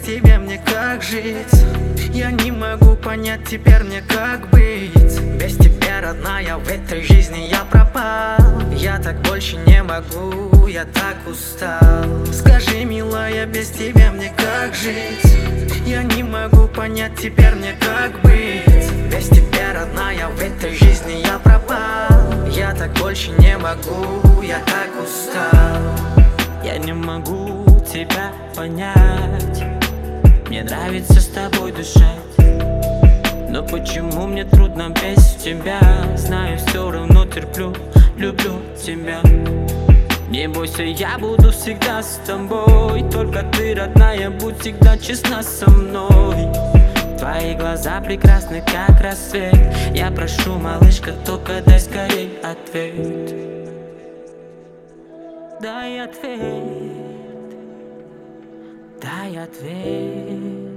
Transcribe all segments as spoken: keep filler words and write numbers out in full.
тебя мне как жить? Я не могу понять теперь мне как быть. Без тебя, родная, в этой жизни я пропал. Я так больше не могу, я так устал. Скажи, милая, без тебя мне как жить? Я не могу понять теперь мне как быть. Без тебя, родная, в этой жизни я пропал. Я так больше не могу, я так устал. Я не могу тебя понять. Мне нравится с тобой дышать, но почему мне трудно без тебя? Знаю, все равно терплю, люблю тебя. Не бойся, я буду всегда с тобой. Только ты, родная, будь всегда честна со мной. Твои глаза прекрасны, как рассвет. Я прошу, малышка, только дай скорей ответ. Дай ответ, дай ответ.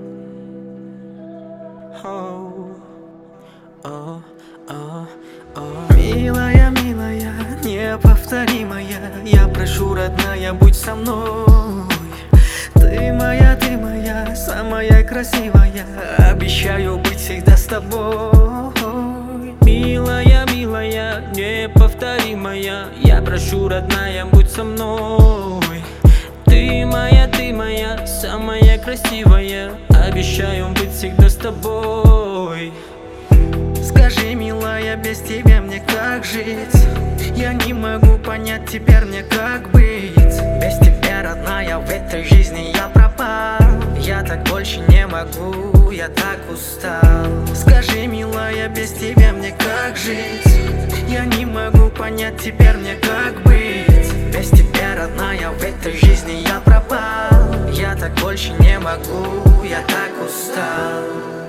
О, о, о, о. Милая, милая, неповторимая, я прошу, родная, будь со мной. Ты моя, ты моя, самая красивая, обещаю быть всегда с тобой. Милая, милая, неповторимая, я прошу, родная, будь со мной. Ты моя, ты моя, самая красивая, обещаю быть всегда с тобой. Скажи, милая, без тебя мне как жить? Я не могу понять теперь мне как быть. Без тебя, родная, в этой жизни я пропал. Я так больше не могу, я так устал. Скажи, милая, без тебя мне как жить? Я не могу понять теперь мне как быть. Без тебя, родная, в этой жизни я пропал. Я так больше не могу, я так устал.